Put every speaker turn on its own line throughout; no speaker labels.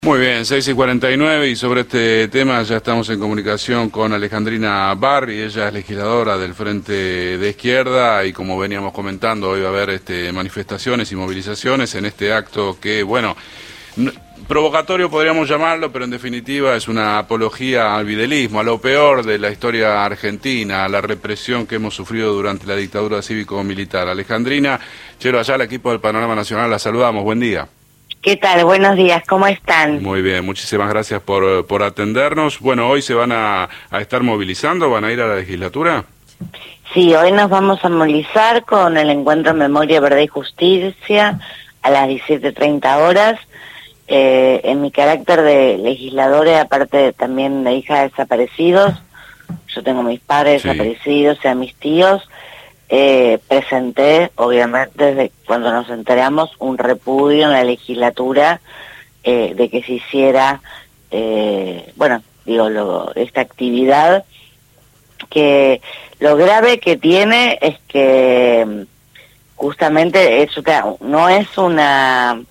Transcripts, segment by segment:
Muy bien, 6:49 y sobre este tema ya estamos en comunicación con Alejandrina Barri, ella es legisladora del Frente de Izquierda y como veníamos comentando, hoy va a haber manifestaciones y movilizaciones en este acto que, bueno, provocatorio podríamos llamarlo, pero en definitiva es una apología al videlismo, a lo peor de la historia argentina, a la represión que hemos sufrido durante la dictadura cívico-militar. Alejandrina, Chelo allá, el equipo del Panorama Nacional, la saludamos, buen día.
¿Qué tal? Buenos días, ¿cómo están?
Muy bien, muchísimas gracias por atendernos. Bueno, hoy se van a estar movilizando, ¿van a ir a la legislatura?
Sí, hoy nos vamos a movilizar con el encuentro Memoria, Verdad y Justicia a las 17:30 horas. En mi carácter de legisladora, aparte también de hija de desaparecidos, yo tengo mis padres desaparecidos y a mis tíos, presenté, obviamente, desde cuando nos enteramos, un repudio en la legislatura de que se hiciera, esta actividad, que lo grave que tiene es que justamente no es una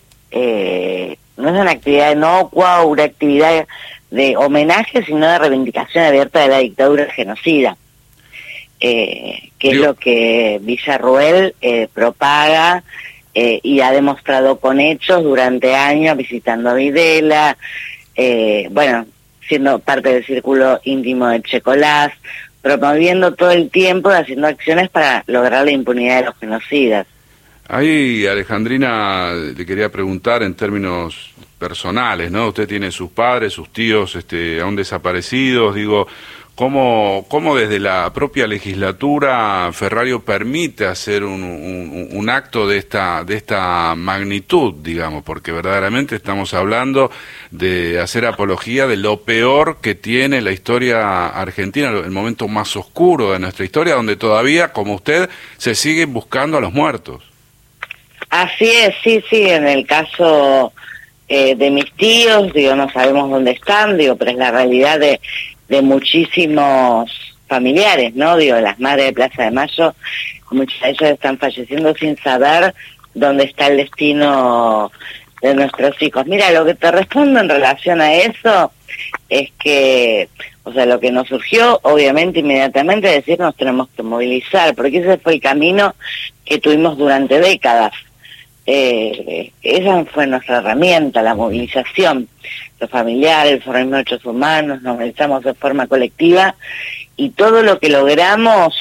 actividad inocua o una actividad de homenaje, sino de reivindicación abierta de la dictadura genocida. Que es lo que Villarruel propaga y ha demostrado con hechos durante años, visitando a Videla, siendo parte del círculo íntimo de Checolás, promoviendo todo el tiempo, haciendo acciones para lograr la impunidad de los genocidas.
Ahí, Alejandrina, le quería preguntar en términos personales, ¿no? Usted tiene sus padres, sus tíos aún desaparecidos, digo, ¿cómo desde la propia legislatura Ferrario permite hacer un acto de esta magnitud, digamos? Porque verdaderamente estamos hablando de hacer apología de lo peor que tiene la historia argentina, el momento más oscuro de nuestra historia, donde todavía, como usted, se siguen buscando a los muertos.
Así es, sí, en el caso de mis tíos, no sabemos dónde están, pero es la realidad de muchísimos familiares, ¿no? Las madres de Plaza de Mayo, muchas de ellas están falleciendo sin saber dónde está el destino de nuestros hijos. Mira, lo que te respondo en relación a eso es que, lo que nos surgió, obviamente, inmediatamente, es decir, nos tenemos que movilizar, porque ese fue el camino que tuvimos durante décadas. Esa fue nuestra herramienta, la movilización, los familiares, el Foro de Derechos Humanos, nos movilizamos de forma colectiva y todo lo que logramos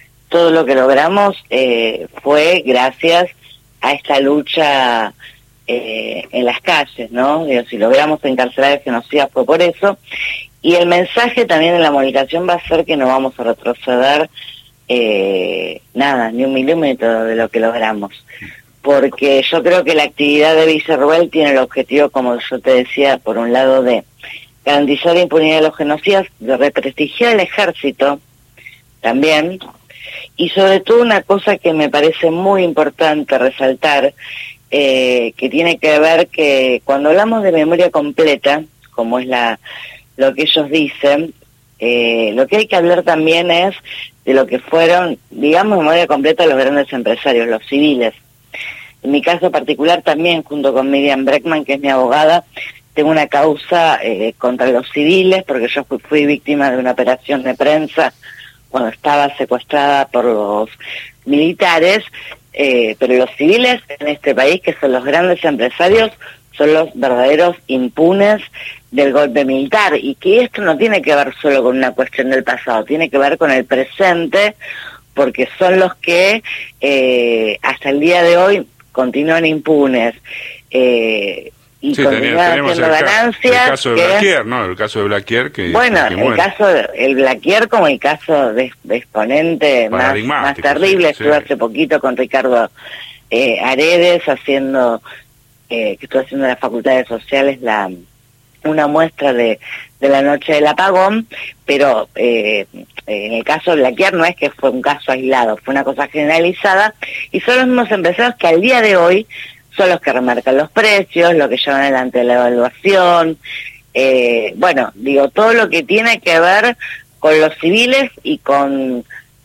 fue gracias a esta lucha en las calles, ¿no? Si logramos encarcelar el genocida fue por eso, y el mensaje también de la movilización va a ser que no vamos a retroceder ni un milímetro de lo que logramos. Porque yo creo que la actividad de Villarruel tiene el objetivo, como yo te decía, por un lado de garantizar la impunidad de los genocidas, de represtigiar el ejército también, y sobre todo una cosa que me parece muy importante resaltar, que tiene que ver que cuando hablamos de memoria completa, como es lo que ellos dicen, lo que hay que hablar también es de lo que fueron, digamos, memoria completa de los grandes empresarios, los civiles. En mi caso particular también, junto con Miriam Breckman, que es mi abogada, tengo una causa contra los civiles, porque yo fui víctima de una operación de prensa cuando estaba secuestrada por los militares, pero los civiles en este país, que son los grandes empresarios, son los verdaderos impunes del golpe militar, y que esto no tiene que ver solo con una cuestión del pasado, tiene que ver con el presente, porque son los que hasta el día de hoy continúan impunes y continúan haciendo ganancias.
El caso de Blaquier, ¿no? El caso de Blaquier que
el caso del Blaquier como el caso de exponente más terrible. Estuve hace poquito con Ricardo Aredes que estuve haciendo en la Facultad de Sociales una muestra de la noche del apagón, pero en el caso de Blaquier no es que fue un caso aislado, fue una cosa generalizada, y son los mismos empresarios que al día de hoy son los que remarcan los precios, lo que llevan adelante la evaluación, todo lo que tiene que ver con los civiles y con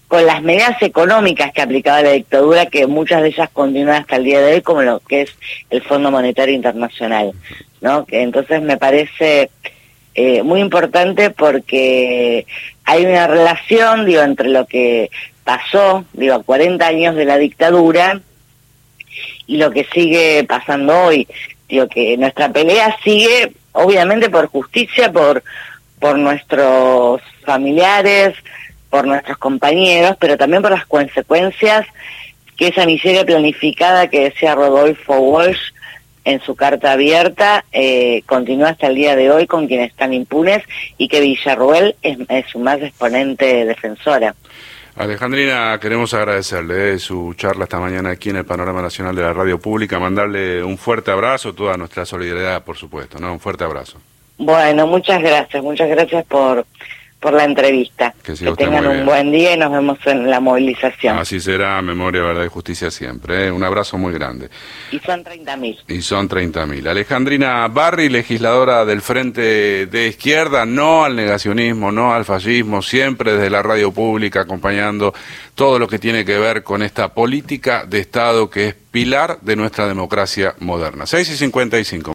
con las medidas económicas que aplicaba la dictadura, que muchas de ellas continúan hasta el día de hoy, como lo que es el Fondo Monetario Internacional, ¿no? Que entonces me parece muy importante porque hay una relación, digo, entre lo que pasó, digo, a 40 años de la dictadura y lo que sigue pasando hoy. Digo, que nuestra pelea sigue, obviamente, por justicia, por nuestros familiares, por nuestros compañeros, pero también por las consecuencias que esa miseria planificada que decía Rodolfo Walsh en su carta abierta continúa hasta el día de hoy con quienes están impunes, y que Villarruel es su más exponente defensora.
Alejandrina, queremos agradecerle su charla esta mañana aquí en el Panorama Nacional de la Radio Pública, mandarle un fuerte abrazo, toda nuestra solidaridad, por supuesto, ¿no? Un fuerte abrazo.
Bueno, muchas gracias por la entrevista.
Que
tengan un buen día y nos vemos en la movilización.
Así será, memoria, verdad y justicia siempre, ¿eh? Un abrazo muy grande.
Y son 30.000.
Y son 30.000. Alejandrina Barri, legisladora del Frente de Izquierda, no al negacionismo, no al fascismo, siempre desde la radio pública acompañando todo lo que tiene que ver con esta política de Estado que es pilar de nuestra democracia moderna. 6:55.